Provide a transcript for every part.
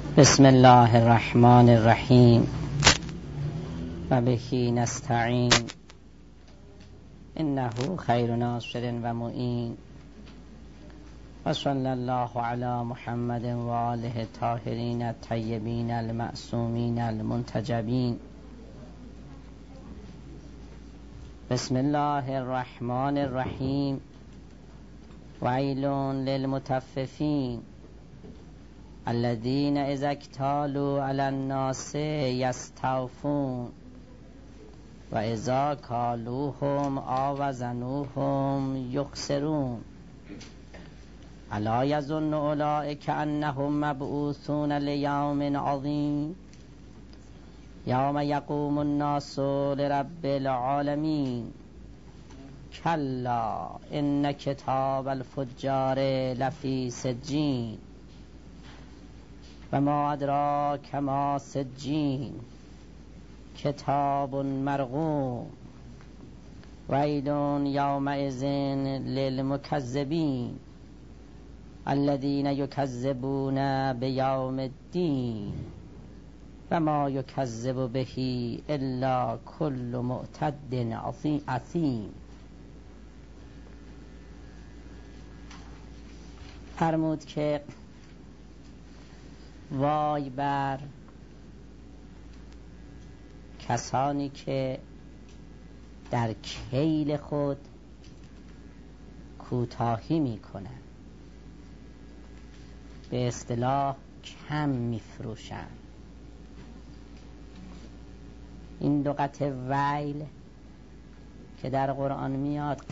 بسم الله الرحمن الرحیم و بهی نستعین انه خیر ناصر و معین و صلی الله علی محمد و آله الطاهرین الطیبین المعصومین المنتجبین. بسم الله الرحمن الرحیم ویل للمطففین الذين اذا اكتالوا على الناس يستوفون و اذا کالوهم او وزنوهم یخسرون الا يظن اولئك انهم مبعوثون لیوم عظیم یوم یقوم الناس لرب العالمین کلا ان کتاب الفجار لفی سجین و ما ادراک ما سجین کتاب مرقوم ویل یومئذ للمکذبین الذین یکذبون بیوم الدین و ما یکذب به الا کل معتد اثیم. فرمود که وای بر کسانی که در کیل خود کوتاهی می کنند، به اصطلاح کم می فروشند. این دو قطع ویل که در قرآن میاد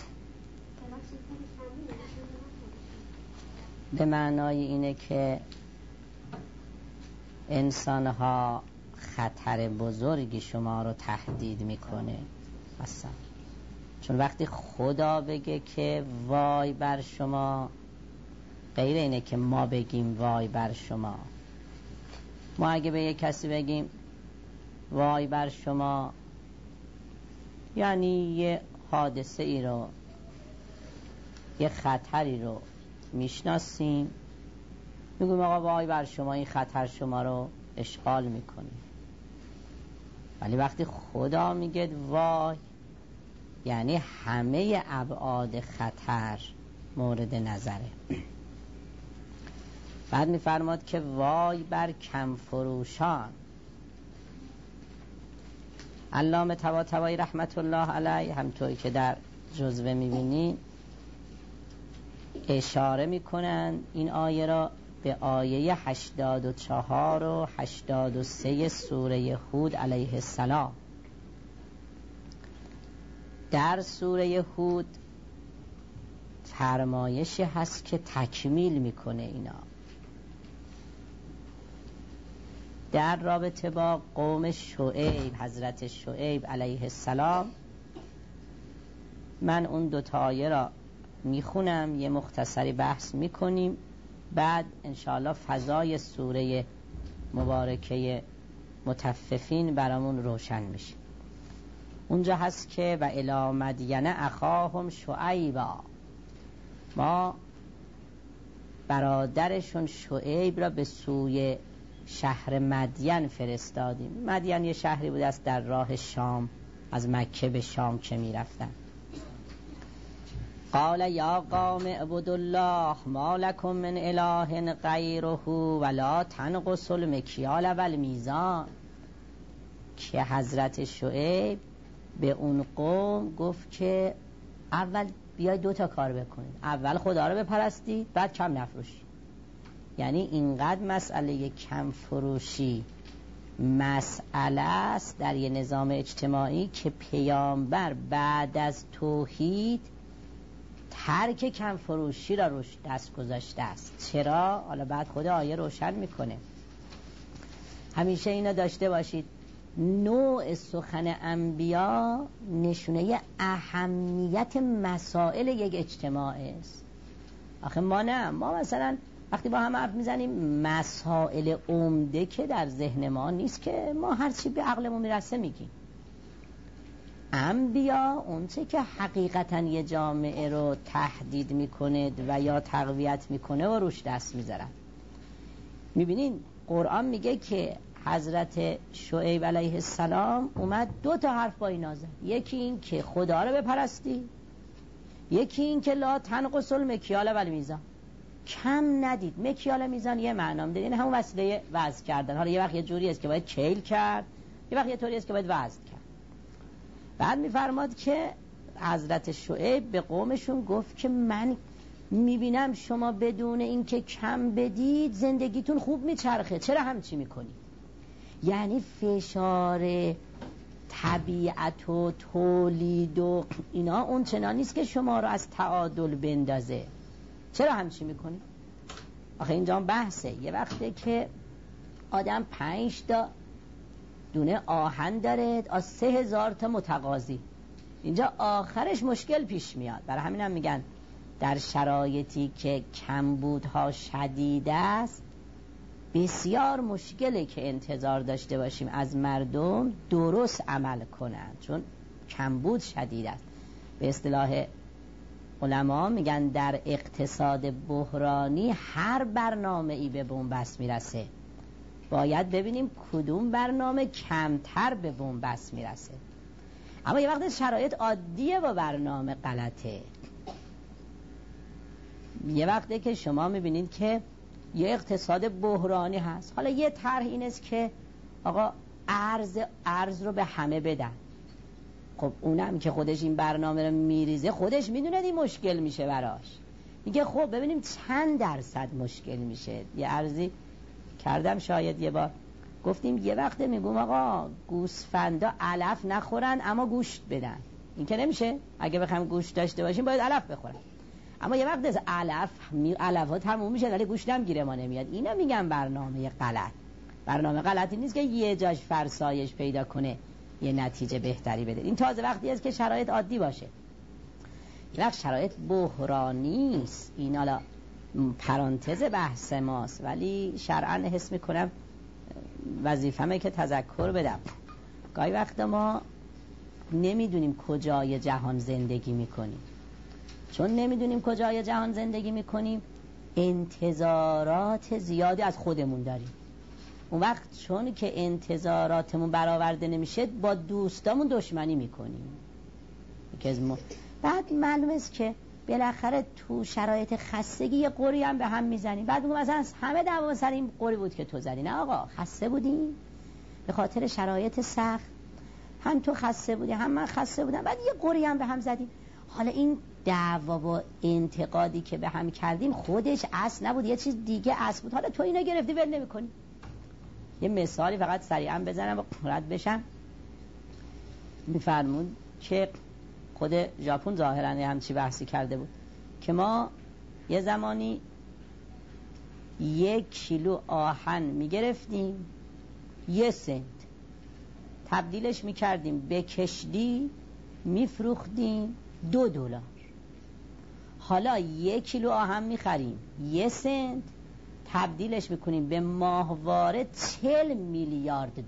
به معنای اینه که انسانها خطر بزرگی شما رو تهدید میکنه اصلا. چون وقتی خدا بگه که وای بر شما، غیر اینه که ما بگیم وای بر شما. ما اگه به یک کسی بگیم وای بر شما، یعنی یه حادثه ای رو، یه خطری رو میشناسیم، میگویم آقا وای بر شما، این خطر شما رو اشغال میکنه. ولی وقتی خدا میگه وای، یعنی همه ابعاد خطر مورد نظره. بعد میفرماد که وای بر کم فروشان. علامه طباطبایی رحمت الله علیه همطوری که در جزوه میبینین اشاره میکنن این آیه را به آیه 84 و 83 سوره هود علیه السلام. در سوره هود فرمایشی هست که تکمیل میکنه اینا در رابطه با قوم شعیب، حضرت شعیب علیه السلام. من اون دو تا آیه را میخونم، یه مختصری بحث میکنیم، بعد انشاءالله فضای سوره مبارکه مطففین برامون روشن میشه. اونجا هست که و الی مدین اخاهم شعیبا، ما برادرشون شعیب را به سوی شهر مدین فرستادیم. مدین یه شهری بود است در راه شام، از مکه به شام که میرفتن. قال یا قوم اعبدوا الله ما لكم من اله غیره ولا تنقصوا المکیال والمیزان. که حضرت شعیب به اون قوم گفت که اول بیاید دو تا کار بکنید، اول خدا رو بپرستید، بعد کم نفروشید. یعنی اینقدر مسئله کم فروشی مسئله است در یه نظام اجتماعی که پیامبر بعد از توحید ترک کم فروشی را روش دست گذاشته است. چرا؟ حالا بعد خود آیه روشن میکنه. همیشه اینو داشته باشید، نوع سخن انبیا نشونه اهمیت مسائل یک اجتماع است. آخه ما نه، ما مثلا وقتی با هم حرف میزنیم مسائل عمده که در ذهن ما نیست که ما هر چی به عقلمون میرسه میگیم. انبیا اونچه که حقیقتا یه جامعه رو تهدید میکنه و یا تقویت میکنه و روش دست میذارن. میبینین قرآن میگه که حضرت شعیب علیه السلام اومد 2 حرف با اینا زد. یکی این که خدا رو بپرستی، یکی این که لا تنقص المکیال والمیزان، کم ندید. مکیال میزان یه معنا میده، این همون وسیله وزن کردن. حالا یه وقت یه جوری است که باید کیل کرد، یه وقت یه طوری است که باید وزن کرد. بعد میفرماد که حضرت شعیب به قومشون گفت که من میبینم شما بدون اینکه کم بدید زندگیتون خوب میچرخه، چرا همچی میکنید؟ یعنی فشار طبیعت و تولید و اینا اون چنان نیست که شما رو از تعادل بندازه، چرا همچی میکنید؟ آخه اینجا بحثه. یه وقته که آدم 5 تا دونه آهن داره از 3000 تا متقاضی، اینجا آخرش مشکل پیش میاد. برای همین هم میگن در شرایطی که کمبودها شدید است بسیار مشکله که انتظار داشته باشیم از مردم درست عمل کنند، چون کمبود شدید است. به اصطلاح علما میگن در اقتصاد بحرانی هر برنامه‌ای به بنبست میرسه، باید ببینیم کدوم برنامه کمتر به بنبست میرسه. اما یه وقت شرایط عادیه با برنامه غلطه. یه وقته که شما میبینید که یه اقتصاد بحرانی هست، حالا یه طرح این است که آقا ارز رو به همه بدن. خب اونم که خودش این برنامه رو میریزه خودش میدونه این مشکل میشه براش. میگه خب ببینیم چند درصد مشکل میشه. یه ارزی کردم شاید یه بار، گفتیم یه وقته میگم آقا گوسفندا علف نخورن اما گوشت بدن. این که نمیشه، اگه بخوایم گوشت داشته باشیم باید علف بخورن. اما یه وقت از علف ها تموم میشه ولی گوشت هم گیره ما نمیاد. اینا میگن برنامه غلط. برنامه غلطی نیست که یه جاش فرسایش پیدا کنه یه نتیجه بهتری بده. این تازه وقتی است که شرایط عادی باشه. یه وقت شرایط بحرانی است. این حالا پرانتز بحث ماست ولی شرعاً حس میکنم وظیفه‌مه که تذکر بدم. گاهی وقت ما نمیدونیم کجای جهان زندگی میکنیم. چون نمیدونیم کجای جهان زندگی میکنیم انتظارات زیادی از خودمون داریم. اون وقت چون که انتظاراتمون برآورده نمیشه با دوستامون دشمنی میکنیم. بعد معلومه است که بالاخره تو شرایط خستگی یه قوری هم به هم میزنیم. بعد میگم مثلا همه دعوا سر این قوری بود که تو زدی. نه آقا، خسته بودیم به خاطر شرایط سخت، هم تو خسته بودی هم من خسته بودم، بعد یه قوری هم به هم زدیم. حالا این دعوا و انتقادی که به هم کردیم خودش اصل نبود، یه چیز دیگه اصل بود. حالا تو اینا گرفتی ول نمی‌کنی. یه مثالی فقط سریعا بزنم و رد بشم. میفرمون که خود ژاپن ظاهراً همچی بحثی کرده بود که ما یه زمانی 1 کیلو آهن میگرفتیم 1 سنت، تبدیلش میکردیم به کشتی میفروختیم $2. حالا 1 کیلو آهن میخریم 1 سنت، تبدیلش میکنیم به ماهواره $40 میلیارد.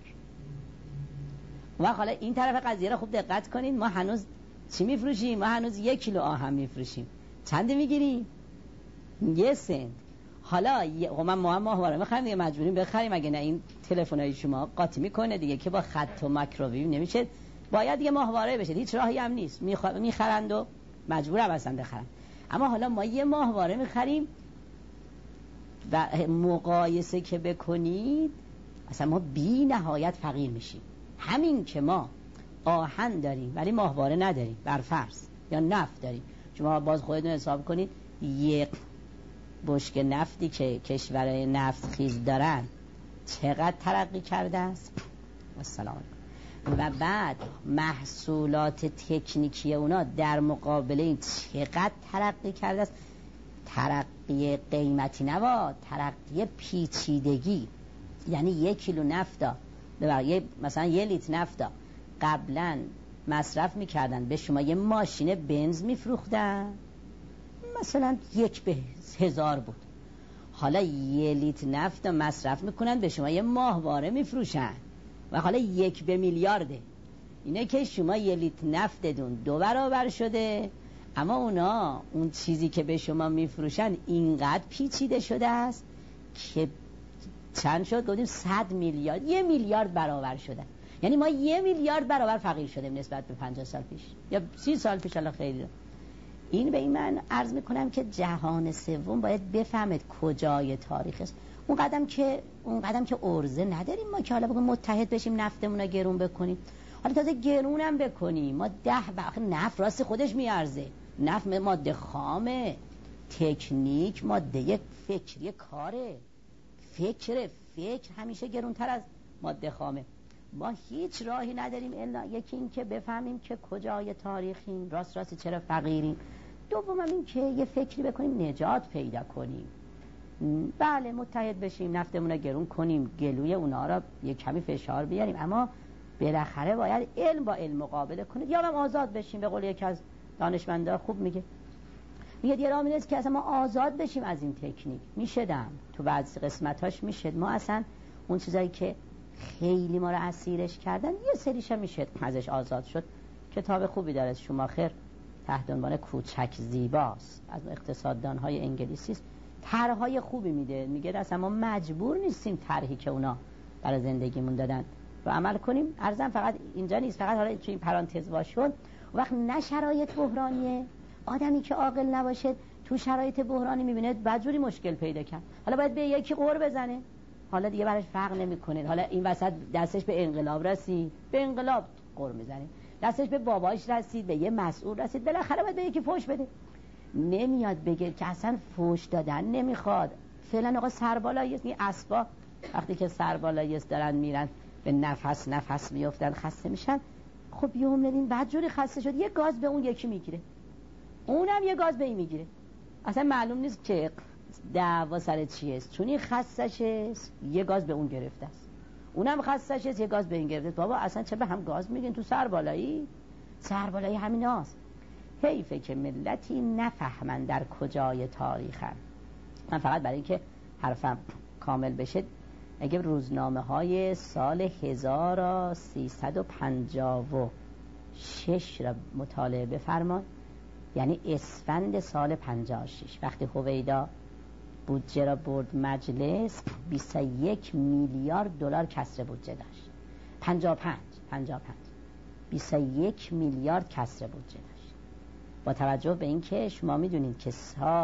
و حالا این طرف قضیه را خوب دقت کنید، ما هنوز چی میفروشیم؟ ما هنوز 1 کیلو آهن میفروشیم. چند میگیریم؟ 1 سنت. حالا من ماهواره میخریم دیگه، مجبوریم بخریم، اگه نه این تلفن‌های شما قاطی میکنه دیگه که با خط و مایکروویو نمیشه، باید دیگه ماهواره بشه، هیچ راهی هم نیست. میخرند و مجبورم اصلا بخرن. اما حالا ما یه ماهواره میخریم و مقایسه که بکنید اصلا ما بی نهایت فقیر میشیم. همین که ما آهن داریم ولی ماهواره نداریم بر فرض، یا نفت داریم، شما باز خودتون حساب کنید یک بشکه نفتی که کشورهای نفت خیز دارن چقدر ترقی کرده است. السلام علیکم. و بعد محصولات تکنیکی اونا در مقابل این چقدر ترقی کرده است. ترقی قیمتی نبود، ترقی پیچیدگی. یعنی 1 کیلو نفتا مثلا 1 لیتر نفتا قبلا مصرف میکردن به شما یه ماشین بنز میفروختن مثلا 1 به 1000 بود. حالا 1 لیتر نفت مصرف میکنن به شما یه ماهواره میفروشن و حالا 1 به میلیارده. اینه که شما 1 لیتر نفتتون 2 برابر شده، اما اونا اون چیزی که به شما میفروشن اینقدر پیچیده شده است که چند شد؟ گفتیم 100 میلیارد، 1 میلیارد برابر شدن. یعنی ما 1 میلیارد برابر فقیر شدیم نسبت به 50 سال پیش یا 30 سال پیش. الان خیلی این به این من عرض میکنم که جهان سوم باید بفهمد کجای تاریخ است. اون قدم که ارزه نداریم ما که حالا بگیم متحد بشیم نفتمون رو گرون بکنیم. حالا تازه گرونم بکنیم ما 10 نفت راست خودش میارزه. نفت ماده خامه، تکنیک ماده فکری کاره، فکر همیشه گرونتر از ماده خامه. ما هیچ راهی نداریم الا یکی این که بفهمیم که کجای تاریخیم، راست چرا فقیریم. دوم این که یه فکری بکنیم نجات پیدا کنیم. بله متحد بشیم نفتمون رو گرون کنیم، گلوی اونا را یه کمی فشار بیاریم، اما بالاخره باید علم با علم مقابله کنه یا هم آزاد بشیم. به قول یکی از دانشمندان خوب میگه یه راه نیست که اصلا ما آزاد بشیم از این تکنیک. میشدم تو بعضی قسمتاش میشد ما اصلا اون چیزایی که خیلی ما رو اسیرش کردن یه سریش هم میشد ازش آزاد شد. کتاب خوبی داره شوماخر تحت عنوان کوچک زیباست، از اقتصاددان‌های انگلیسی است. طرح‌های خوبی میگه اصلا ما مجبور نیستیم طرحی که اونا برای زندگیمون دادن رو عمل کنیم. ارزم فقط اینجا نیست، فقط حالا تو این پرانتز باشون. وقت نه شرایط بحرانیه، آدمی که عاقل نباشه تو شرایط بحرانی میبینه بدجوری مشکل پیدا کرد، حالا باید به یکی قور بزنه، حالا دیگه براش فرق نمیکنه. حالا این وسط دستش به انقلاب رسید، به انقلاب قور میزنه، دستش به باباش رسید، به یه مسئول رسید، بالاخره باید به یکی فوش بده. نمیاد بگه که اصلا فوش دادن نمیخواد. فعلا آقا سربالایی است. این اسبا وقتی که سربالایی است دارن میرن به نفس میافتن خسته میشن، خب یه عمرین بدجوری خسته شد یه گاز به اون یکی میگیره، اونم یه گاز به این میگیره، اصلا معلوم نیست که دعوا سر چیه است، چون این خستش است یه گاز به اون گرفته است، اونم خستش است یه گاز به این گرفته. بابا اصلا چه به هم گاز میگین تو سربالایی همیناست. حیفه که ملتی نفهمن در کجای تاریخن. من فقط برای اینکه حرفم کامل بشه اگه روزنامه های سال 1356 را مطالعه بفرمایید، یعنی اسفند سال 56 وقتی هویدا بودجه را برد مجلس 21 میلیارد دلار کسر بودجه داشت. 55 21 میلیارد کسر بودجه داشت. با توجه به اینکه شما میدونید که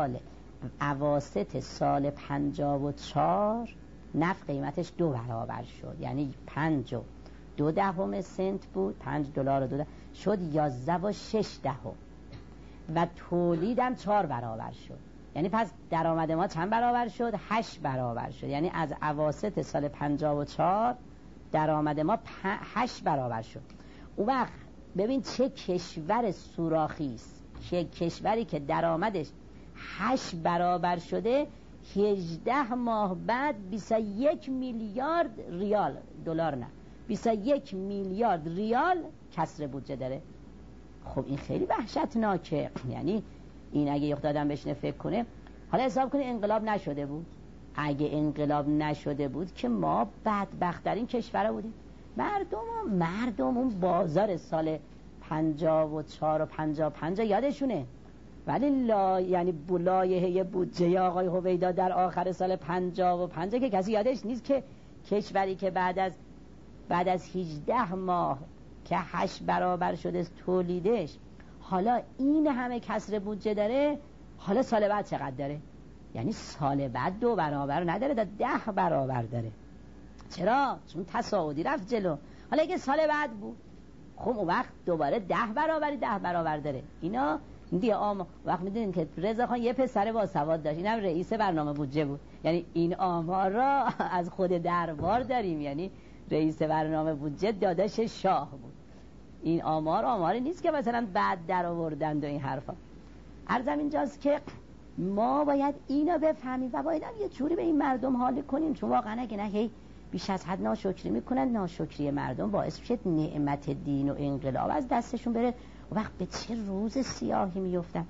اواسط سال 54 نفت قیمتش 2 برابر شد، یعنی 5.2 سنت بود، $5 شد 11.6 و تولیدم 4 برابر شد. یعنی پس درآمد ما چند برابر شد؟ 8 برابر شد. یعنی از اواسط سال 54 درآمد ما 8 برابر شد. اون وقت ببین چه کشور سوراخی است که کشوری که درآمدش 8 برابر شده 18 ماه بعد 21 میلیارد ریال، دلار نه، 21 میلیارد ریال کسر بودجه داره. خب این خیلی وحشتناکه. یعنی این اگه یک آدم بشینه فکر کنه، حالا حساب کنه انقلاب نشده بود، اگه انقلاب نشده بود که ما بدبخت‌ترین کشور بودیم. مردم اون بازار سال 54 و 55 یادشونه، ولی یعنی لایحه بودجه آقای هویدا در آخر سال 55 که کسی یادش نیست که کشوری که بعد از 18 ماه که 8 برابر شده تولیدش حالا این همه کسر بودجه داره، حالا سال بعد چقدر داره؟ یعنی سال بعد 2 برابر نداره، 10 برابر داره. چرا؟ چون تصاعدی رفت جلو. حالا اگه سال بعد بود خب اون وقت دوباره 10 برابر داره. اینا دیگه وقت میدونین که رضا خان یه پسر باسواد داشت، اینم رئیس برنامه بودجه بود. یعنی این آمار را از خود دربار داریم، یعنی رئیس برنامه بودجه داداش شاه بود. این آماری نیست که مثلا بعد در آوردند و این حرفا. عرضم اینجاست که ما باید اینا بفهمیم و باید هم یه جوری به این مردم حال کنیم، چون واقعا اگه نه هی بیش از حد ناشکری میکنن، ناشکری مردم باعث میشه نعمت دین و انقلاب از دستشون بره و وقت به چه روز سیاهی میفتن.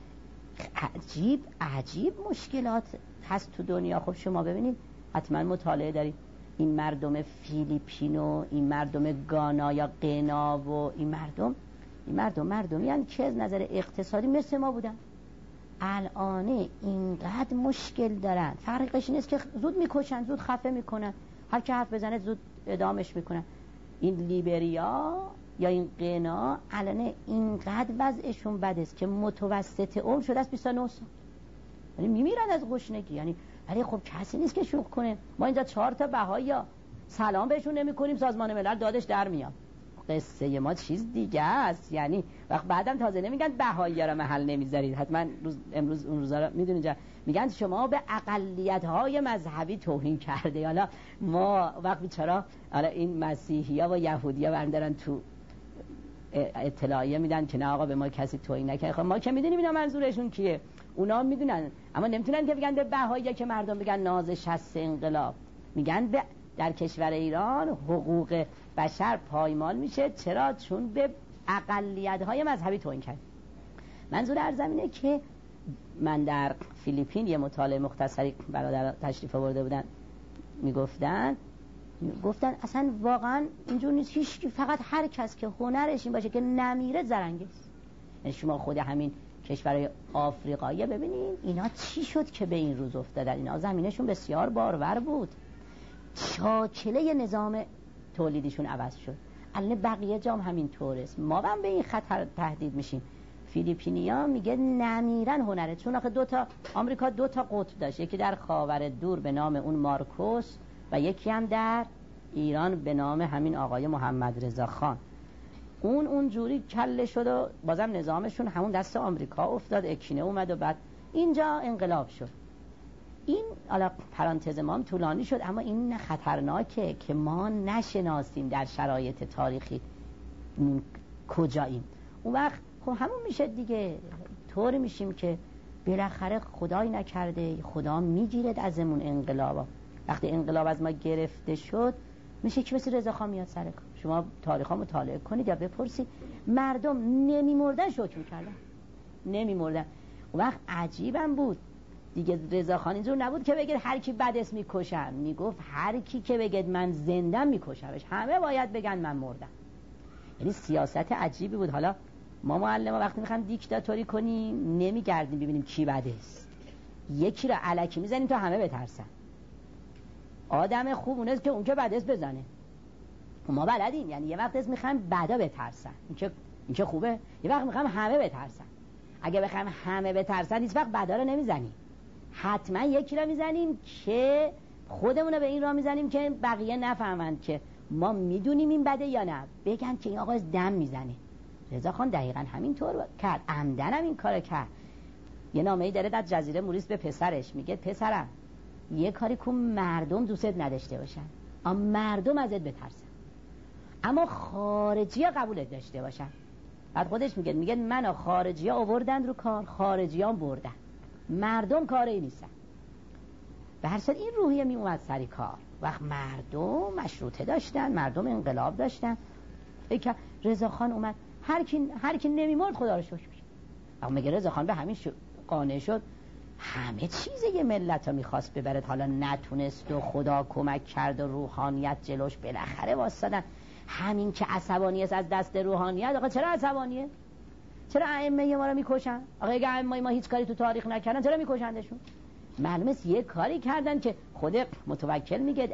عجیب مشکلات هست تو دنیا. خب شما ببینید، حتما مطالعه دارید، این مردم فیلیپین و این مردم گانا یا قنا و این مردمی هستند که از نظر اقتصادی مثل ما بودن، الان اینقدر مشکل دارن، فرقش اینه که زود میکشن، زود خفه میکنن، هر که حرف بزنه زود اعدامش میکنن. این لیبریا یا این غنا الان اینقدر وضعشون بد است که متوسط عمر شده است 29 سال، یعنی میمیرن از گشنگی. یعنی ولی خب کسی نیست که شوخ کنه. ما اینجا 4 تا بهایی سلام بهشون نمی‌کنیم، سازمان ملل دادش در میاد. قصه ما چیز دیگه است. یعنی وقت بعدم تازه نمیگن بهایی‌ها را محل نمیذارید، حتما امروز اون روزا رو میدونید میگن شما به اقلیت‌های مذهبی توهین کرده. حالا ما وقت بیچاره حالا این مسیحی‌ها و یهودی‌ها برندارن تو اطلاعیه میدن که نه آقا به ما کسی توهین نکنه. خب ما که میدونیم اینا منظورشون کیه، اونا میدونن، اما نمیتونن که بگن به بهایی‌ها که مردم بگن ناز شست انقلاب. میگن در کشور ایران حقوق بشر پایمال میشه. چرا؟ چون به اقلیت‌های مذهبی توهین کرد. منظور عرضم اینه که من در فیلیپین یه مطالعه مختصری برادر تشریف آورده بودن، گفتن اصلا واقعا اینجور نیست، هیچ کی، فقط هر کس که هنرش این باشه که نمیره زرنگست. یعنی شما خود همین کشورهای آفریقایی ببینید اینا چی شد که به این روز افتادن. اینا زمینشون بسیار بارور بود، چاکله نظام تولیدیشون عوض شد. الان بقیه جام همین طورست. ما هم به این خطر تهدید میشیم. فیلیپینیا میگه نمیرن هنره، چون آخه آمریکا 2 تا قطب داشت، یکی در خاور دور به نام اون مارکوس و یکی هم در ایران به نام همین آقای محمد رضا خان. اون جوری کله شد و بازم نظامشون همون دست آمریکا افتاد، اکینه اومد و بعد اینجا انقلاب شد. این حالا پرانتز ما هم طولانی شد، اما این خطرناکه که ما نشناسیم در شرایط تاریخی کجاییم. اون وقت خب همون میشه دیگه، طوری میشیم که بالاخره خدای نکرده خدا میگیرد ازمون انقلابا. وقتی انقلاب از ما گرفته شد میشه که مثل رضاخان میاد سر کار. شما تاریخ ها مطالعه کنید یا بپرسید، مردم نمیمردن شکر میکردن، نمیمردن. اون وقت عجیبم بود دیگه، رضاخان اینجور نبود که بگید هر کی بد اسم میکشم، میگفت هر کی که بگید من زندم میکشمش، همه باید بگن من مردم. یعنی سیاست عجیبی بود. حالا ما معلم وقتی میخوایم دیکتاتوری کنیم نمیگردیم ببینیم کی بده است، یکی را الکی میزنیم تا همه بترسن. آدم خوب اونه که اون که بده است بزنه. ما بلدیم، یعنی یه وقت اسم میخوایم بدا بترسن، این که خوبه، یه وقت میخوایم همه بترسن. اگه بخوایم همه بترسن هیچ وقت بدا رو نمیزنیم، حتما یکی را میزنیم که خودمون رو به این راه میزنیم که بقیه نفهمند که ما میدونیم این بده یا نه، بگن که این آقا دم میزنه. رضاخان دقیقاً همین طور کرد، عمدن هم این کار کرد. یه نامه‌ای داره در جزیره موریس به پسرش، میگه پسرم یه کاری کن مردم دوستت نداشته باشن، اما مردم ازت بترسن، اما خارجی‌ها قبولت داشته باشن. بعد خودش میگه منو خارجی‌ها آوردن رو کار، خارجی‌ها بردن، مردم کاری نیستن. به هر صورت این روحیه می اومد سری کار. وقت مردم مشروطه داشتن، مردم انقلاب داشتن، رضاخان اومد هر کی نمیمرد خدا رو شکر میشه. اما میگه رضاخان به همین قانع شد، همه چیز یه ملت رو میخواست ببرد، حالا نتونست و خدا کمک کرد و روحانیت جلوش بالاخره واسطن. همین که عصبانی است از دست روحانیت. آقا چرا عصبانیه؟ چرا ائمه ما رو میکشن؟ آقا اگه ائمه ما هیچ کاری تو تاریخ نکردن چرا میکشندشون؟ معلومه یه کاری کردن که خود متوکل میگه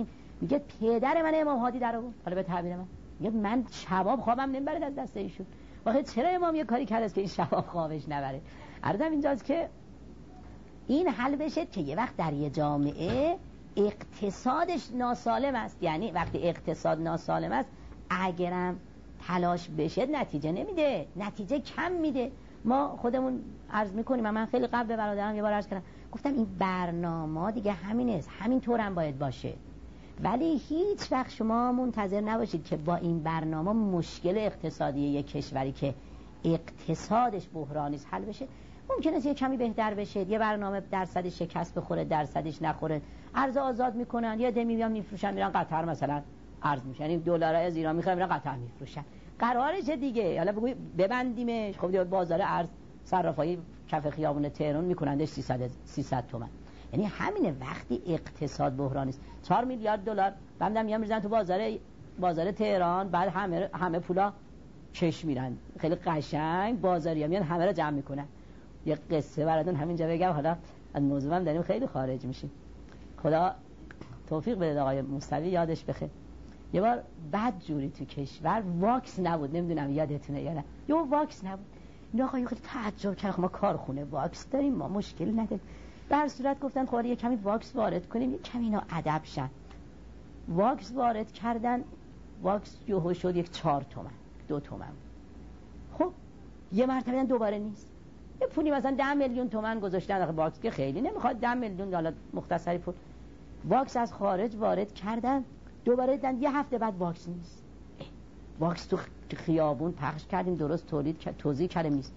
پدر من امام هادی در آورد. حالا به تعبیر میگه من شباب خوابم نمیبره از دست ایشون. واقعا چرا امام یه کاری کرده که این شباب خوابش نبره؟ عرضم اینجاست که این حل بشه که یه وقت در یه جامعه اقتصادش ناسالم است. یعنی وقتی اقتصاد ناسالم است اگرم تلاش بشه نتیجه نمیده، نتیجه کم میده. ما خودمون عرض میکنیم، من خیلی قبل به برادرم یه بار عرض کردم، گفتم این برنامه دیگه همین است، همین طورم باید باشه، ولی هیچ وقت شما منتظر نباشید که با این برنامه مشکل اقتصادی یک کشوری که اقتصادش بحرانی است حل بشه. ممکنه یه کمی بهتر بشه، یه برنامه درصد شکست بخوره درصدش نخوره، ارز آزاد میکنن، یه دمی میان میفروشن میرن قطر مثلا ارز میشن، یعنی دلارای از ایران میخوان میرن قطر میفروشن، قرارشه دیگه. حالا بگوی ببندیمش، خب بازار ارز صرافای کف خیابون تهران میکنندش 300 تومن. یعنی همین وقتی اقتصاد بحرانی است 4 میلیارد دلار بعدم میان میذارن تو بازار تهران، بعد همه پولا کش میرن، خیلی قشنگ بازاریا میان همه رو جمع میکنن. یه قصه براتون همینجا بگم، حالا از موضوعم داریم خیلی خارج میشیم. خدا توفیق بده آقای موسوی یادش بخیر. یه بار بد جوری تو کشور واکس نبود، نمیدونم یادتونه یا نه، یه واکس نبود. این آقا خیلی تعجب کرد، ما کارخونه واکس داریم، ما مشکل نداریم. به هر صورت گفتن خب یه کمی واکس وارد کنیم، یه کمی اینا ادب شن. واکس وارد کردن، واکس یهو شد یک 4 تومن 2 تومن. خب یه مرتبه دوباره نیست، یه پولی مثلا 10 میلیون تومان گذاشتن آخه واکس که خیلی نمیخواد 10 میلیون، حالا مختصری پول واکس از خارج وارد کردن، دوباره دیدن یه هفته بعد واکس نیست. واکس تو خیابون پخش کردیم، درست توزیع کردیم نیست.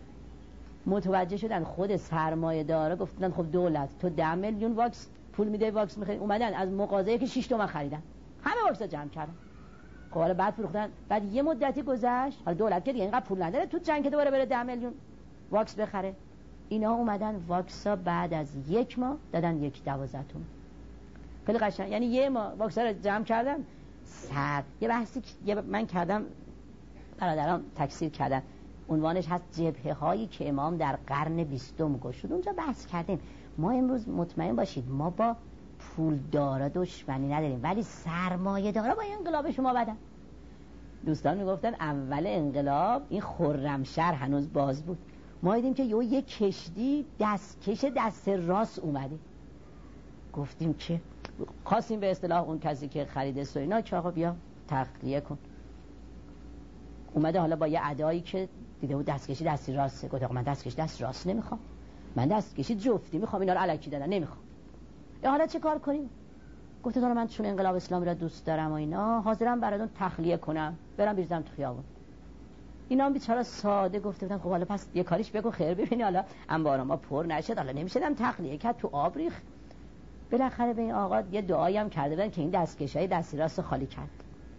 متوجه شدن خود سرمایه داره، گفتن خب دولت تو 10 میلیون واکس پول میده، واکس میخوای، اومدن از مغازه‌ای که 6 تومن خریدن همه واکسا جمع کردن. خب حالا بعد فروختن، بعد یه مدتی گذشت، حالا دولت که دیگه اینقدر پول نداره تو جنگ دوباره بره 10 میلیون واکس بخره. اینا اومدن واکسا بعد از 1 ماه دادن 1.12 تومن. خیلی قشنگ، یعنی 1 ماه واکسا رو جمع کردن. یه بحثی من کردم، برادران تکثیر کردن، عنوانش هست جبهه‌هایی که امام در قرن 20 گشود. اونجا بحث کردیم ما امروز مطمئن باشید ما با پولدارا دشمنی نداریم، ولی سرمایه دارا با انقلاب شما بدن. دوستان میگفتن اول انقلاب این خرمشهر هنوز باز بود، ما دیدیم که یه کشتی دستکش دست راست اومده. گفتیم که خواستیم به اصطلاح اون کسی که خریده سوینا که آقا بیا تخلیه کن. اومده حالا با یه ادایی که دیده بود دستکشی دستی راسته، گفت آقا من دستکشی دست راست نمیخوام، من دستکشی جفتی میخوام، اینا رو الکی دادن نمیخوام. حالا چه کار کنیم؟ گفت دارم من چون انقلاب اسلامی را دوست دارم و اینا حاضرم براتون تخلیه کنم، برم بریزم تو خیابون. اینا هم بیچاره ساده گفته بودن خب حالا پس یه کاریش بگو خیر ببینی حالا انبار ما پر نشد، حالا نمیشدم تخلیه کرد، تو آب ریخت. بالاخره به این آقا یه دعایی هم کرده بودن که این دستکشای دستی راست خالی کرد.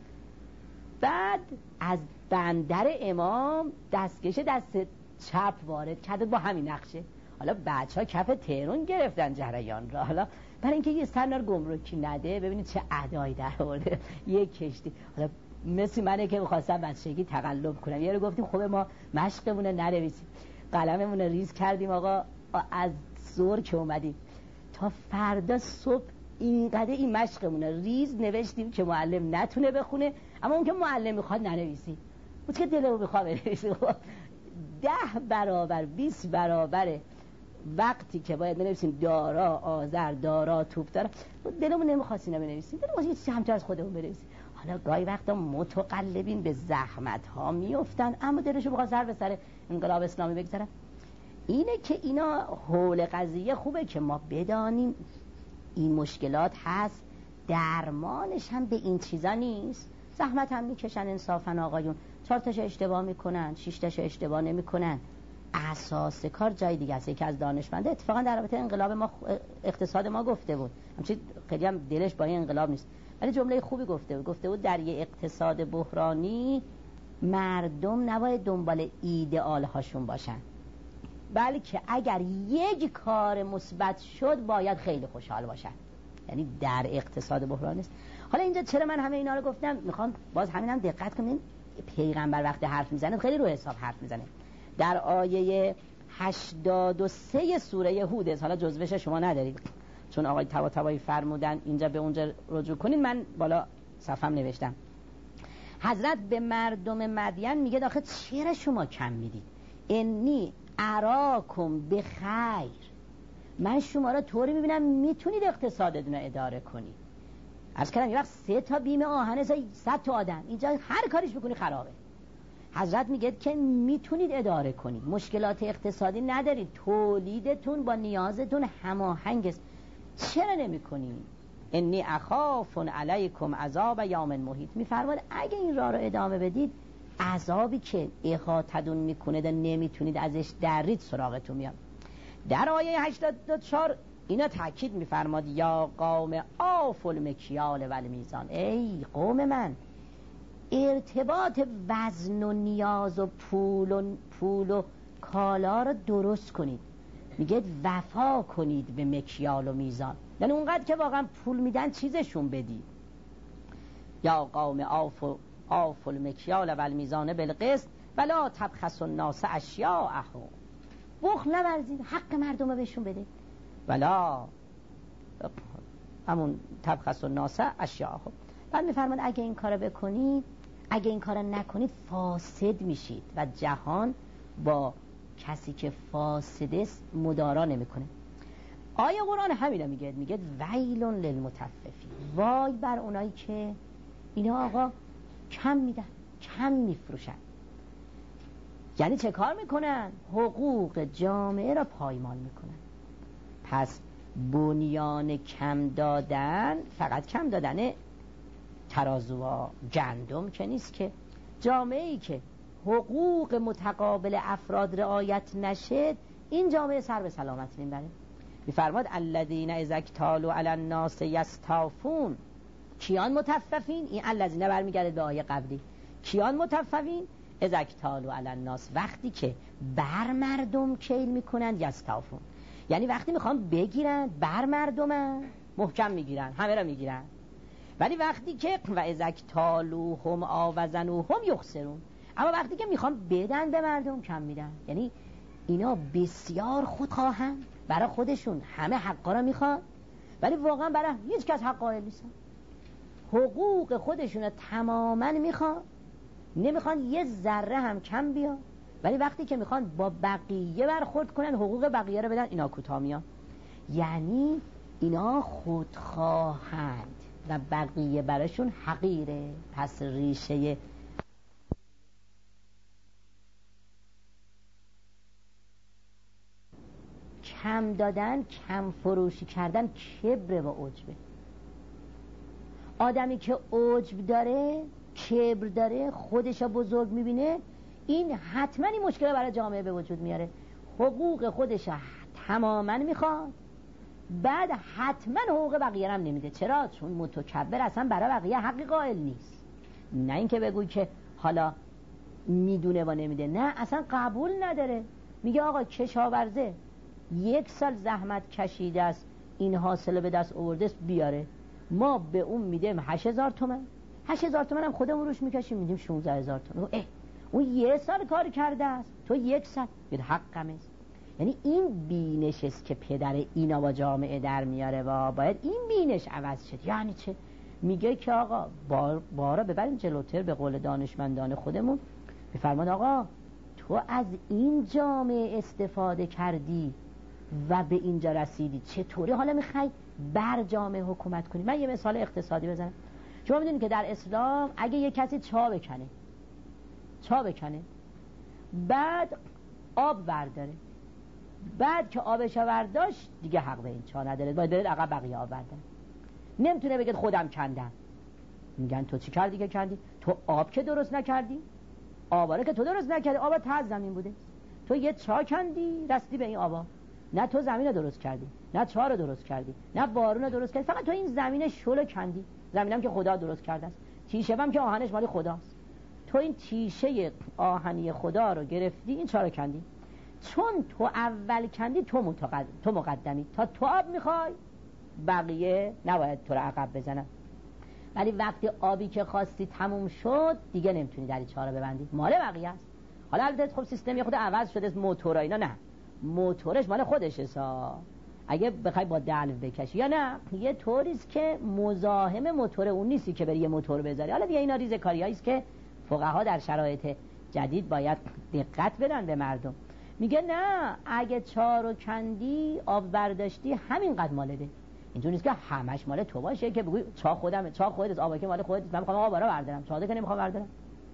بعد از بندر امام دستکش دست چپ وارد کرده با همین نقشه. حالا بچه‌ها کف تهران گرفتن جریان را، حالا برای اینکه یه سرنار گمرکی نده، ببینید چه ادایی در آورده یک کشتی. حالا مثل منه که می‌خواستم بچگی تقلب کنم، یه رو گفتیم خب ما مشقمون رو ننویسیم، قلممون رو ریز کردیم آقا، از ظهر که اومدیم تا فردا صبح اینقدر این مشقمون رو ریز نوشتیم که معلم نتونه بخونه، اما اون که معلم میخواد ننویسی، بود که دلمون میخواد بنویسیم. 10 برابر 20 برابر وقتی که باید بنویسیم دارا آذر دارا توپ دارا، دلمون نمیخواست اینا بنویسیم، دلمون یه چیزی همچنان از خودمون بنویسیم. حالا گاهی وقتا متقلبین به زحمت ها میافتن، اما دلشو بخواد سر به سر انقلاب اسلامی بگذارن. اینه که اینا حول قضیه خوبه که ما بدانیم این مشکلات هست، درمانش هم به این چیزا نیست. زحمت هم میکشن انصافا آقایون، 4 تاش اشتباه میکنن 6 تاش اشتباه نمیکنن، اساس کار جای دیگه است. یکی از دانشمنده اتفاقا در رابطه انقلاب ما اقتصاد ما گفته بود، همچنین خیلی هم دلش با این انقلاب نیست، ولی جمله خوبی گفته بود در یه اقتصاد بحرانی مردم نباید دنبال ایدئال هاشون باشن، بلکه اگر یک کار مثبت شد باید خیلی خوشحال باشن. یعنی در اقتصاد بحرانی است. حالا اینجا چرا من همه اینا رو گفتم؟ میخوام باز همینم دقت کنین، پیغمبر وقتی حرف میزنه خیلی رو حساب حرف میزنه. در آیه 83 سوره هود، حالا جزوهش شما ندارید چون آقای طباطبایی فرمودن اینجا به اونجا رجوع کنین، من بالا صفم نوشتم. حضرت به مردم مدین میگه آخه چرا شما کم میدید؟ انی اراکم بخیر، من شما را طوری میبینم میتونید اقتصادتون رو اداره کنید. عرض کردم یه وقت 3 تا بیم آهن 100 تا آدم، اینجا هر کاریش بکنی خرابه. حضرت میگه که میتونید اداره کنید، مشکلات اقتصادی ندارید، تولیدتون با نیازتون هماهنگ است، چرا نمیکنید؟ انی اخاف علیکم عذاب یوم محیط، میفرماد اگه این راه رو ادامه بدید عذابی که احاطتون میکنه و نمیتونید ازش درید سراغتون میاد. در آیه 84 اینا تاکید میفرماد یا قوم آفوا المکیال والمیزان، ای قوم من ارتباط وزن و نیاز و پول و کالا رو درست کنید. میگه وفا کنید به مکیال و میزان، یعنی اونقدر که واقعا پول میدن چیزشون بدید. یا قوم آفوا المکیال والمیزان بالقسط ولا تبخسوا الناس اشیاءهم، بخل نورزید، حق مردم رو بهشون بده. ولا همون تبخس و ناسه اشیاء. بعد میفرمان اگه این کارو بکنید، اگه این کارو نکنید فاسد میشید و جهان با کسی که فاسد است مدارا نمیکنه. آیه قرآن همین میگه ویل للمطففین، وای بر اونایی که اینا آقا کم میدن، کم میفروشن. یعنی چه کار میکنن؟ حقوق جامعه را پایمال میکنن. پس بنیان کم دادن فقط کم دادن ترازو و گندم که نیست، که جامعه‌ای که حقوق متقابل افراد رعایت نشه این جامعه سر به سلامت نمیبره. میفرماد الذین اذا اکتالوا علی الناس یستوفون. کیان متففین؟ این الذین برمیگرده به آیه قبلی. کیان متففین؟ اذا اکتالوا علی الناس، وقتی که بر مردم کیل میکنن. یستوفون یعنی وقتی میخوان بگیرن بر مردم محکم میگیرن، همه را میگیرن. ولی وقتی که و اذا اکتالوهم او وزنوهم یخسرون، اما وقتی که میخوان بدن به مردم کم میدن. یعنی اینا بسیار خودخواهن، برای خودشون همه حقا را میخوان ولی واقعا برای هیچ کس حق قائل نیستن. حقوق خودشون رو تماما میخوان، نمیخوان یه ذره هم کم بیاد. ولی وقتی که میخوان با بقیه برخورد کنن، حقوق بقیه رو بدن، اینا کوتاه میان. یعنی اینا خودخواهند و بقیه براشون حقیره. پس ریشه کم دادن، کم فروشی کردن کبر و عجبه. آدمی که عجب داره، کبر داره، خودشو بزرگ میبینه، این حتما این مشکل برای جامعه به وجود میاره. حقوق خودش تماما میخواد، بعد حتما حقوق بقیه هم نمیده. چرا؟ چون متکبر اصلا برای بقیه حقی قائل نیست. نه اینکه بگوی که حالا میدونه و نمیده، نه اصلا قبول نداره. میگه آقا کشاورزه 1 سال زحمت کشیده است، این حاصله به دست آورده است، بیاره، ما به اون میدیم 8000 تومان. 8000 تومان هم خودمون روش میکشیم میدیم 16000 تومان. اون 1 سال کار کرده است، تو 1 سال یه حقم است. یعنی این بینش است که پدر اینا با جامعه در میاره و باید این بینش عوض شد. یعنی چه؟ میگه که آقا بارا ببریم جلوتر. به قول دانشمندان خودمون میفرمان آقا تو از این جامعه استفاده کردی و به اینجا رسیدی، چطوری حالا میخوای بر جامعه حکومت کنی؟ من یه مثال اقتصادی بزنم. شما میدونید که در اسلام اگه یه کسی چا بکنه بعد آب برداره، بعد که آبش برداشت دیگه حق به این چا نداره، باید برید عقب بقیه آب برداره. نمیتونه بگید خودم کندم. میگن تو چی کردی که کندی؟ تو آب که درست نکردی، آباره که تو درست نکردی، آب ته زمین بوده، تو یه چا کندی رسیدی به این آبا. نه تو زمین رو درست کردی، نه چا رو درست کردی، نه بارون رو درست کردی، فقط تو این زمین شل کندی. زمینم که خدا درست کرده است، تیشه هم که آهنش مال خداست، تو این تیشه آهنی خدا رو گرفتی، این چا رو کندی. چون تو اول کندی تو مقدمی، تا تو آب میخوای بقیه نباید تو رو عقب بزنن. ولی وقتی آبی که خواستی تموم شد دیگه نمیتونی دری چا رو ببندی، مال بقیه است. حالا البته خب سیستم خود عوض شده، موتور اینا نه، موتورش مال خودشه سا، اگه بخوای با دلو بکشی یا نه یه طوریست که مزاحم موتور اون نیستی که بری یه موتور بذاری. حالا دیگه اینا ریزکاریایی است که فقها در شرایط جدید باید دقت بدن به مردم. میگه نه، اگه چا رو کندی آب برداشتی همینقدر مالته. اینجوری نیست که همش مال تو باشه که بگوی چا خودمه، چا خودت، آب که مال خودت، من میخوام آب رو بردارم، چا ده که نمیخوام بردارم.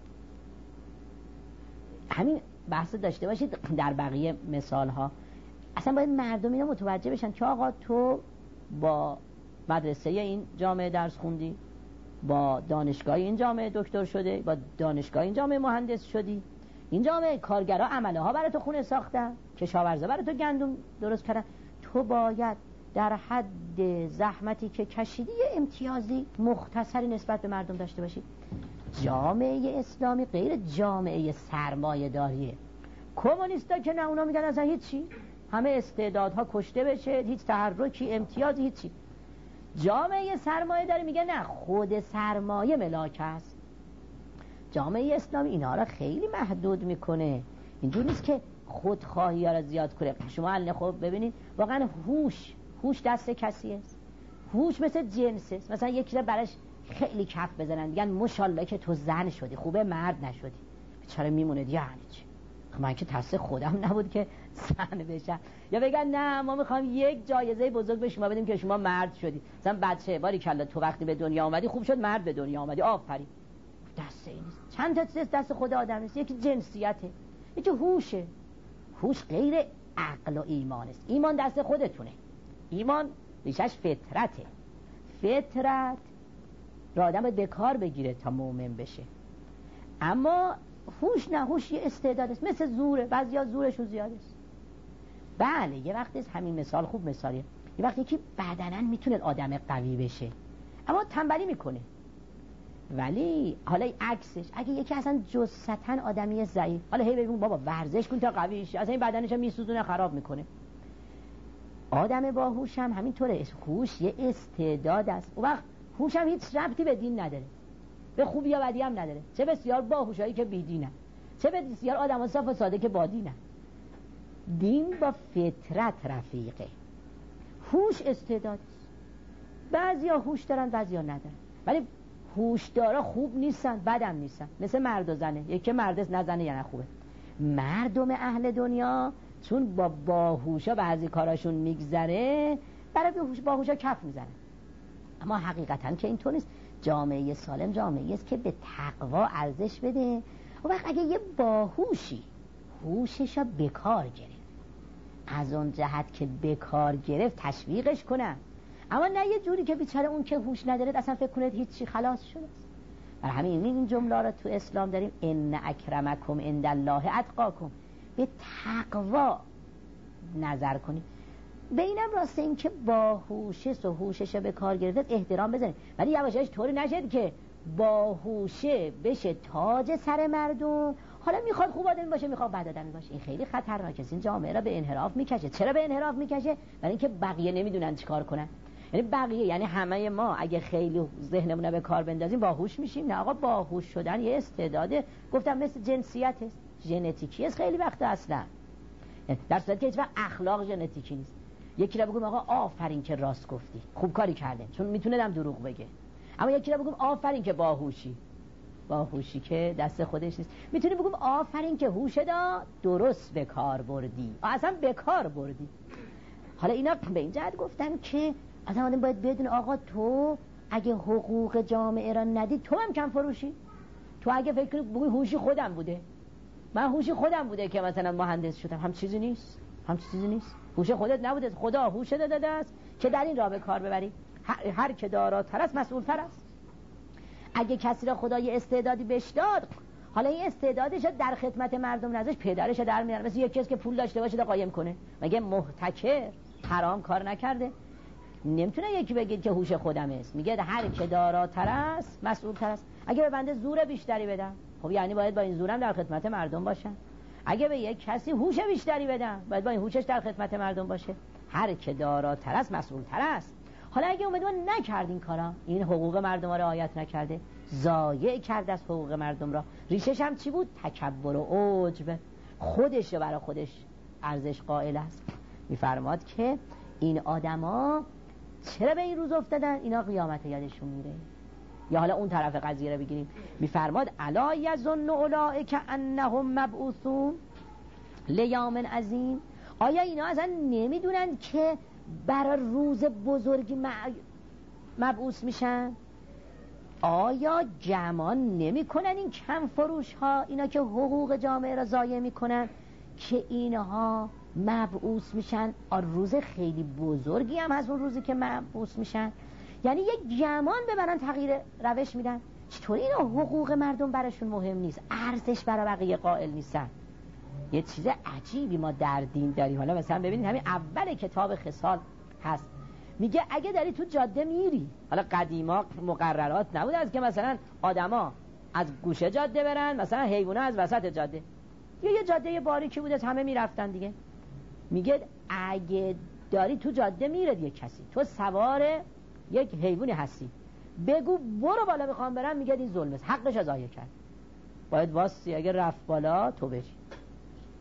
همین بحث داشته باشید در بقیه مثال ها. اصلا باید مردم اینا متوجه بشن که آقا تو با مدرسه این جامعه درس خوندی، با دانشگاه این جامعه دکتر شده، با دانشگاه این جامعه مهندس شدی، این جامعه کارگرها عمله ها برای تو خونه ساختن، کشاورزا برای تو گندم درست کردن، تو باید در حد زحمتی که کشیدی امتیازی مختصری نسبت به مردم داشته باشی. جامعه اسلامی غیر جامعه سرمایه داریه. کمونیستا که نه، اونا میگن اصلا هیچی، همه استعدادها کشته بشه، هیچ تحرکی، امتیازی، هیچی. جامعه سرمایه داری میگه نه، خود سرمایه ملاک است. جامعه اسلامی اینا را خیلی محدود میکنه. اینجور نیست که خودخواهی ها را زیاد کنه. شما الان خب ببینید واقعا هوش دست کسی است. هوش مثل جنس است. مثلا یکی را براش خیلی کف بزنن میگن ماشاءالله که تو زن شدی، خوبه مرد نشدی. چرا میمونه؟ یعنی چی؟ من که تصدیق خودم نبود که زن بشم. یا بگن نه ما میخوام یک جایزه بزرگ به شما بدیم که شما مرد شدی. مثلا بچه باریکلا تو وقتی به دنیا آمدی خوب شد مرد به دنیا آمدی، آفرین. دست این نیست. چند تا چیز دست خود آدم نیست. یکی جنسیته، یکی هوشه. هوش غیر عقل و ایمان است. ایمان دست خودتونه. ایمان ریشش فطرته. فطرت را آدم به کار بگیره تا مؤمن بشه. اما هوش نه، هوش یه استعداد است، مثل زوره. بعضیا زورشون زیاده است. بله یه وقتی است، همین مثال خوب مثالیه، یه وقتی که بدناً میتونه آدم قوی بشه اما تنبلی میکنه. ولی حالا عکسش اگه یکی اصلا جثتاً آدمی ضعیف، حالا هی بگیم بابا ورزش کن تا قوی شی، اصلا این بدنش میسوزونه خراب میکنه. آدم باهوش هم همینطوره. هوش یه استعداد است. اون وقت هوش هم هیچ ربطی به دین نداره، به خوبی یا بدی هم نداره. چه بسیار باهوشایی که بیدینن، چه بسیار آدم صاف و ساده که بادینن. دین با فطرت رفیقه. هوش استعداد است. بعضیا هوش دارن بعضیا ندارن. ولی هوشدارا خوب نیستن، بدم نیستن. مثل مرد و زنه، یکی مرد است نزنه یعنی خوبه. مردم اهل دنیا چون با باهوشا بعضی کاراشون میگذره برای باهوشا کف میزنن. اما حقیقتا که اینطور نیست. جامعه سالم جامعه است که به تقوا ارزش بده. و وقت اگه یه باهوشی هوششا بکار گرفت، از اون جهت که بکار گرفت تشویقش کنن. اما نه یه جوری که بیچاره اون که هوش نداره اصلا فکر کنه هیچی خلاص شده. برای همین این جمله را تو اسلام داریم، ان اکرمکم عند الله اتقاکم. به تقوا نظر کنید. به اینم راسته این که باهوشه و هوشش به کار گرفت احترام بزنید، ولی یواشاش طوری نشد که باهوشه بشه تاج سر مردم. حالا میخواد خوب آدمی باشه میخواد بد آدمی باشه. این خیلی خطرناکه. این جامعه را به انحراف میکشه. چرا به انحراف میکشه؟ برای اینکه بقیه نمیدونن چیکار کنن. یعنی بقیه یعنی همه ما اگه خیلی ذهنمون رو به کار بندازیم باهوش میشیم. نه آقا، باهوش شدن یه استعداده. گفتم مثل جنسیت است، ژنتیکی است خیلی وقت اصلا. در صورتی که هیچ وقت اخلاق ژنتیکی نیست. یکی را بگم آقا آفرین که راست گفتی، خوب کاری کردن، چون میتونه دروغ بگه. اما یکی را بگم آفرین که باهوشی که دست خودش نیست. میتونی بگم آفرین که هوش درست به کار بردی، اصلا به کار بردی. حالا اینا به این جهت گفتم که اصلا آدم باید بدون آقا تو اگه حقوق جامعه را ندی تو هم کم فروشی. تو اگه فکر کنی بگی هوشی خودم بوده، من هوشی خودم بوده که مثلا مهندس شدم، هم چیزی نیست. هوش خودت نبوده، خدا هوش داده است که در این راه به کار ببری. هر که داراتر است مسئولتر است. اگه کسی را خدا یه استعدادی بهش داد، حالا این استعدادش در خدمت مردم نذاش، پدرش در میاره. مثل یک کسی که پول داشته باشه قایم کنه، مگه محتکر حرام کار نکرده؟ نمیتونه یکی بگید که هوش خودم است. میگه هر که داراتر است مسئولتر است. اگه به بنده زور بیشتری بدم، خب یعنی باید با این زورم در خدمت مردم باشم. اگه به یک کسی هوش بیشتری بدم، باید با این هوشش در خدمت مردم باشه. هر که داراتر است مسئولتر است. حالا اگه اومد نکرد این کارا، این حقوق مردم را رعایت نکرده، ضایع کرد از حقوق مردم را، ریشش هم چی بود؟ تکبر و عجب. خودش برای خودش ارزش قائل است. میفرماد که این آدما چرا به این روز افتادن؟ اینا قیامت یادشون میره. یا حالا اون طرف قضیه رو بگیریم، میفرماد الا یظن اولئک انهم مبعوثون لیوم عظیم. آیا اینا اصلا نمیدونن که برای روز بزرگی مبعوث میشن؟ آیا گمان نمیکنن این کم فروش ها، اینا که حقوق جامعه را ضایع میکنن، که اینها مبعوث میشن؟ روز خیلی بزرگی هم از اون روزی که مبعوث میشن. یعنی یک گمان ببرن تغییر روش میدن. چطوری اینا حقوق مردم براشون مهم نیست، ارزش برای بقیه قائل نیستن؟ یه چیز عجیبی ما در دین داریم. حالا مثلا ببینید همین اول کتاب خصال هست، میگه اگه داری تو جاده میری، حالا قدیما مقررات نبود از که مثلا آدما از گوشه جاده برن، مثلا حیونا از وسط جاده، یه جاده باریکی بود از همه میرفتن دیگه. میگه اگه داری تو جاده میره یک کسی، تو سوار یک حیوانی هستی، بگو برو بالا میخوام برم، میگه این ظلمه، حقش ضایع کرد، باید واسطی اگه رفت بالا تو بشی.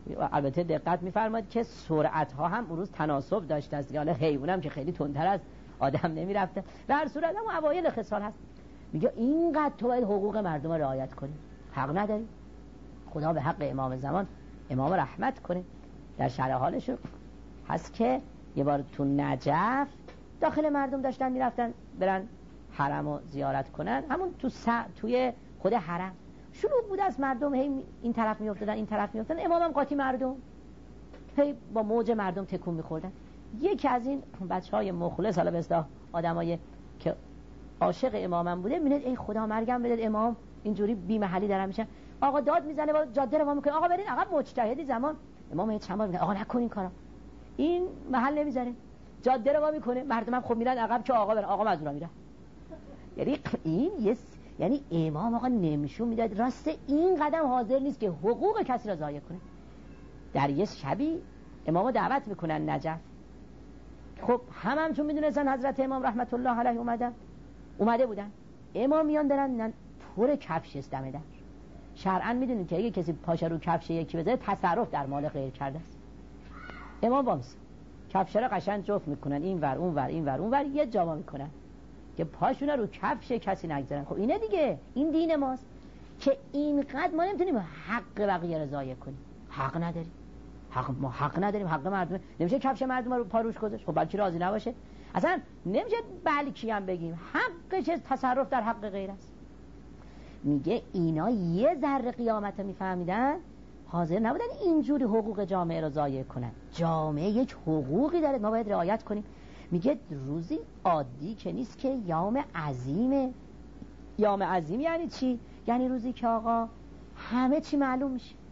البته دقت می‌فرمایید که سرعت ها هم اون روز تناسب داشته است. حالا حیوانم که خیلی تندتر از آدم نمی‌رفته. در هر صورت هم اوایل خصال هست. میگه اینقدر تو باید حقوق مردم رو رعایت کنی. حق نداری. خدا به حق امام زمان امام رحمت کنه. در شرح حالش هست که یه بار تو نجف داخل مردم داشتن میرفتن برن حرم رو زیارت کنن، همون توی خود حرم شلوغ بود از مردم، هی این طرف میافتادن این طرف میافتادن، امام هم قاطی مردم هی با موج مردم تکون میخوردن. یکی از این بچهای مخلص، حالا به اصطلاح آدمای که عاشق امامم بوده، میاد ای خدا مرگم بدید امام اینجوری بی محلی دارن میشن، آقا داد میزنه با جاده رو میکنه، آقا برید عقب مجتهدی زمان. امام هیچ چند بار میگه آقا نکن این کارا، این محل نمیذاره، جاده رو میکنه، مردم هم خب میرن عقب که آقا برن، آقا مزورا میره. یعنی این یعنی امام آقا نمیشون میداد راست این قدم حاضر نیست که حقوق کسی را ضایع کنه. در یه شبی امامو دعوت میکنن نجف. خب همچون میدونستن حضرت امام رحمت الله علیه اومده بودن. امام میان دارن پر کفش است دم در. شرعاً میدونید که اگه کسی پاش رو کفش یکی بذاره تصرف در مال غیر کرده است. امام وامس کفش را قشنگ جفت میکنن، این ور اون ور این ور اون ور، یه جا میکنن که پاشون رو کفش کسی نگذارن. خب اینه دیگه، این دین ماست که اینقدر ما نمیتونیم حق بقیه رو ضایع کنیم. حق نداریم، ما حق نداریم، حق مردم نمیشه کفش مردم رو پاروش گذاشت. خب بلکی راضی نباشه اصلا نمیشه بلکی هم بگیم، حقش تصرف در حق غیر است. میگه اینا یه ذره قیامت رو میفهمیدن حاضر نبودن اینجوری حقوق جامعه رو ضایع کنن. جامعه یک حقوقی داره، ما باید رعایت کنیم. میگه روزی عادی که نیست که یوم عظیمه. یوم عظیم یعنی چی؟ یعنی روزی که آقا همه چی معلوم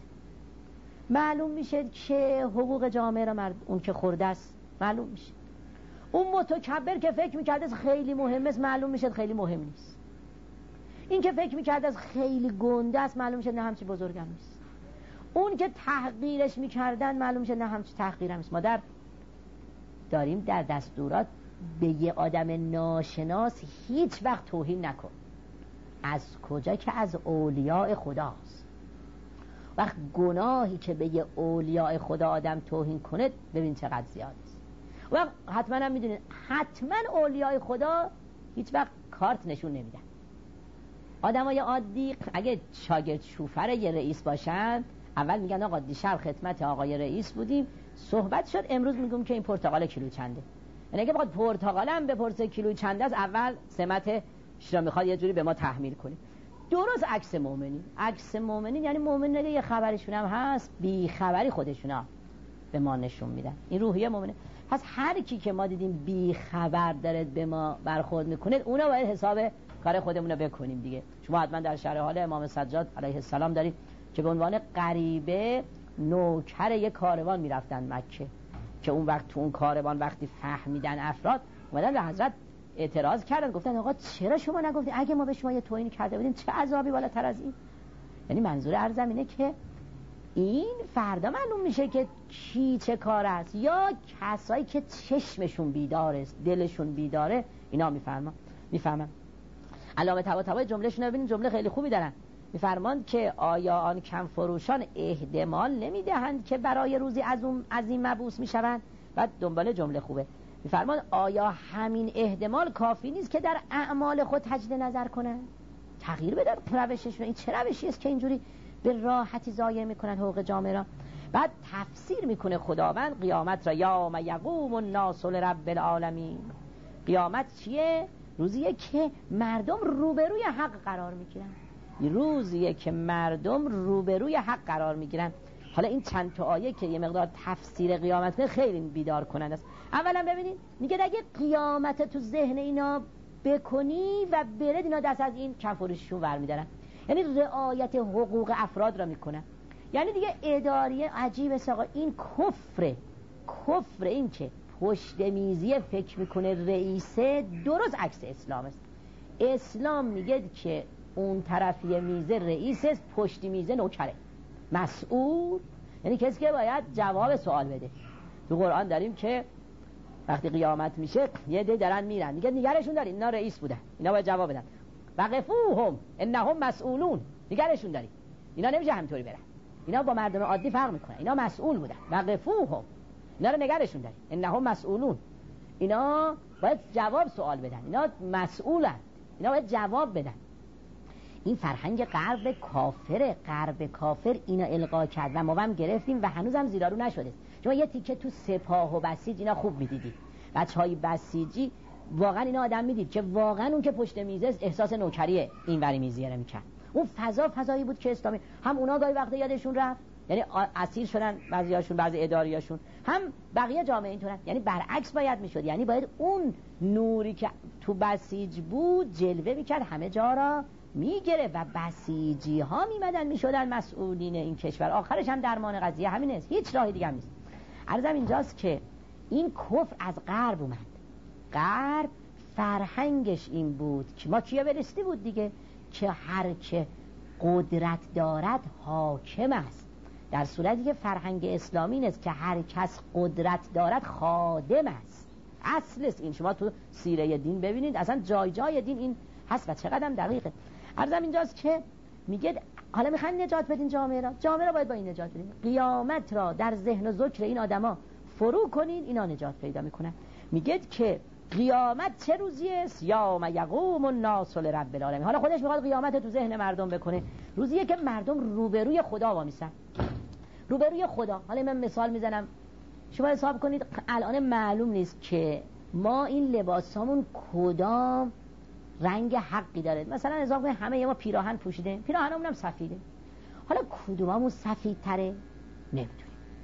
میشه که حقوق جامعه رو اون که خورده است معلوم میشه. اون متکبر که فکر میکرده خیلی مهمه است معلوم میشه خیلی مهم نیست. این که فکر میکرده خیلی گنده است معلوم میشه نه همچی بزرگم نیست. اون که تحقیرش میکردن معلوم میشه نه همچی تحقیرم نیست. ما داریم در دستورات به یه آدم ناشناس هیچ وقت توهین نکن. از کجا که از اولیاء خداست. وقت گناهی که به یه اولیاء خدا آدم توهین کنه ببین چقدر زیاد است. وقت حتما هم میدونید حتما اولیاء خدا هیچ وقت کارت نشون نمیدن. آدمای عادی اگه شاگرد شوفر یه رئیس باشن اول میگن آقا دیشب خدمت آقای رئیس بودیم صحبت شد، امروز میگم که این پرتقال کیلو چنده. یعنی اگه بخواد پرتقالم بپرسه کیلو چنده است، اول سمت شما میخواد یه جوری به ما تحمیل کنی. درست عکس مؤمنین یعنی مؤمن نگه یه خبرشون هم هست، بی خبری خودشونا به ما نشون میدن. این روحیه مؤمنه. پس هر کی که ما دیدیم بی خبر داره به ما برخورد میکنه اونا باید حساب کار خودمون رو بکنیم دیگه. شما حتما در شرح حال امام سجاد علیه السلام دارید که به عنوان غریبه نوکر یک کاروان میرفتن مکه، که اون وقت تو اون کاروان وقتی فهمیدن افراد اومدن به حضرت اعتراض کردن، گفتن آقا چرا شما نگفتید اگه ما به شما یه توهینی کرده بودیم چه عذابی بالاتر از این. یعنی منظور عرضم اینه که این فردا معلوم میشه که کی چه کار است، یا کسایی که چشمشون بیداره دلشون بیداره اینا میفهمن. علامه طباطبایی جملهشون رو ببینید، جمله خیلی خوبی دارن. میفرمان که آیا آن کم فروشان احتمال نمیدهند که برای روزی از این مبعوث میشوند؟ بعد دنبال جمله خوبه میفرمان آیا همین احتمال کافی نیست که در اعمال خود تجدید نظر کنن، تغییر بدن روششون؟ این چه روشی است که اینجوری به راحتی ضایع میکنن حقوق جامعه را؟ بعد تفسیر میکنه خداوند قیامت را یوم یقوم الناس لرب العالمین. قیامت چیه؟ روزیه که مردم روبروی حق قرار میگیرن. روزیه که مردم روبروی حق قرار میگیرن. حالا این چند تا آیه که یه مقدار تفسیر قیامت خیلی بیدار کننده است. اولا ببینید میگه اگه قیامت تو ذهن اینا بکنی و برد، اینا دست از این کفارشون برمیدارن. یعنی رعایت حقوق افراد را میکنن. یعنی دیگه اداریه عجیب است آقا، این کفر این که پشت میزی فکر میکنه رئیسه، درست عکس اسلام است. اسلام میگه که اون طرفی میزه رئیس است، پشت میزه نوکره مسئول، یعنی کسی که باید جواب سوال بده. تو قرآن داریم که وقتی قیامت میشه یه دی دارن میرن، میگه نگرشون دارین اینا رئیس بودن، اینا باید جواب بدن. وقفوهم انهم مسئولون، نگرشون دارین اینا نمیشه همطوری برن. اینا با مردم عادی فرق میکنن. اینا مسئول بودن. وقفوهم، اینا رو نگرشون داریم، انهم مسئولون. اینا باید جواب سوال بدن، اینا مسئولن، اینا باید جواب بدن. این فرهنگ غرب کافر اینا القا کرد و ما هم گرفتیم و هنوزم زیرارو نشده. شما یه تیکه تو سپاه و بسیج اینا خوب میدیدید، بچهای بسیجی واقعا اینا آدم میدید که واقعا اون که پشت میزه احساس نوکری این وری میزیره میکرد. اون فضایی بود که اسلامی هم اونا گاهی وقت یادشون رفت، یعنی اسیر شدن بعضیاشون، بعضی اداریاشون، هم بقیه جامعه اینطورن. یعنی برعکس باید میشد، یعنی باید اون نوری که تو بسیج بود جلوه میکرد، همه جا را میگره و بسیجی ها میمدن میشدن مسئولین این کشور. آخرش هم درمان قضیه همین است، هیچ راه دیگه هم نیست. عرضم اینجاست که این کفر از غرب اومد. غرب فرهنگش این بود که ماکیاولیستی بود دیگه، که هر که قدرت دارد حاکم است، در صورتی که فرهنگ اسلامی نیست که هر کس قدرت دارد خادم است. اصل است این. شما تو سیره دین ببینید اصلا جای جای دین این هست و چقدر دقیقه. عرضم اینجاست که میگه حالا میخواین نجات بدین جامعه را باید با این نجات بدین. قیامت را در ذهن و ذکر این آدما فرو کنین، اینا نجات پیدا میکنن. میگه که قیامت چه روزی است؟ یوم یقوم الناس لرب العالمین. حالا خودش میخواد قیامت تو ذهن مردم بکنه. روزیه که مردم روبروی خدا وامیستن، روبروی خدا. حالا من مثال میزنم، شما حساب کنید الان معلوم نیست که ما این لباسامون کدام رنگ حقی داره. مثلا حساب کنید همه ما پیراهن پوشیده، پیراهنمون هم سفیده، حالا کدوممون سفیدتره نمیدونیم.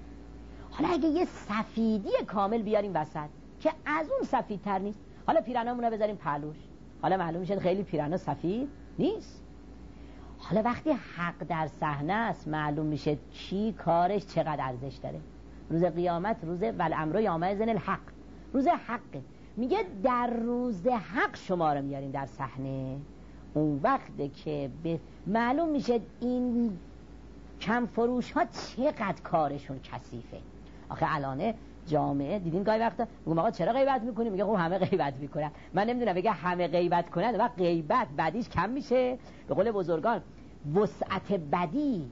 حالا اگه یه سفیدی کامل بیاریم وسط که از اون سفیدتر نیست، حالا پیراهنمون رو بذاریم پهلوش، حالا معلوم میشه خیلی پیراهن سفید نیست. حالا وقتی حق در صحنه است معلوم میشه کی کارش چقدر ارزش داره. روز قیامت روز والامر یومئذ الحق، روز حقه. میگه در روز حق شما رو میاریم در صحنه، اون وقته که معلوم میشه این کم فروش ها چقدر کارشون کثیفه. آخه الان جامعه دیدین گاهی وقتا میگم آقا چرا غیبت میکنی؟ میگه خب همه غیبت میکنن. من نمیدونم بگه همه غیبت کنن و غیبت بعدیش کم میشه. به قول بزرگان وسعت بدی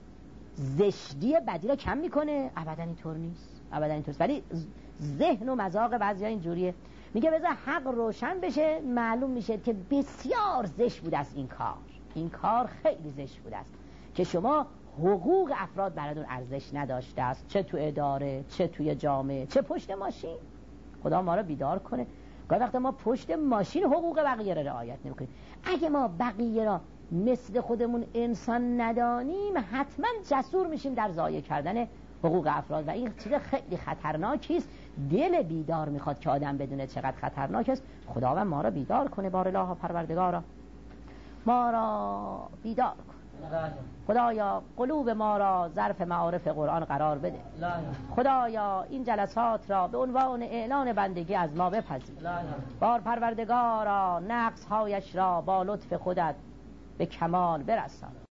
زشتی بدی رو کم میکنه. ابدا اینطور نیست، ابدا اینطور. ولی ذهن و مذاق بعضیا اینجوریه. میگه بذار حق روشن بشه، معلوم میشه که بسیار زشت بود است این کار خیلی زشت بود است که شما حقوق افراد براتون ارزش نداشته است، چه تو اداره، چه توی جامعه، چه پشت ماشین. خدا ما رو بیدار کنه. گاهی وقتا ما پشت ماشین حقوق بقیه را رعایت نمی‌کنیم. اگه ما بقیه را مثل خودمون انسان ندانیم حتما جسور میشیم در ضایع کردن حقوق افراد و این چیز خیلی خطرناکی است. دل بیدار میخواد که آدم بدونه چقدر خطرناک است. خداوند ما را بیدار کنه. بار الله پروردگارا ما را بیدار کن. خدایا قلوب ما را ظرف معارف قرآن قرار بده. خدایا این جلسات را به عنوان اعلان بندگی از ما بپذیر. بار پروردگارا نقص هایش را با لطف خودت به کمال برسان.